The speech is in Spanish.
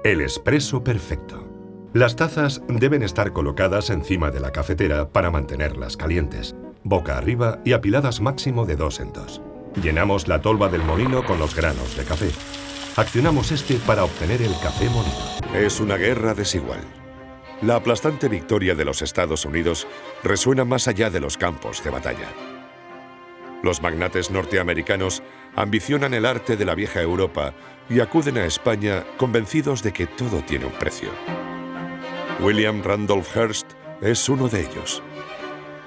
El espresso perfecto. Las tazas deben estar colocadas encima de la cafetera para mantenerlas calientes, boca arriba y apiladas máximo de 2 en 2. Llenamos la tolva del molino con los granos de café. Accionamos este para obtener el café molido. Es una guerra desigual. La aplastante victoria de los Estados Unidos resuena más allá de los campos de batalla. Los magnates norteamericanos ambicionan el arte de la vieja Europa y acuden a España convencidos de que todo tiene un precio. William Randolph Hearst es uno de ellos.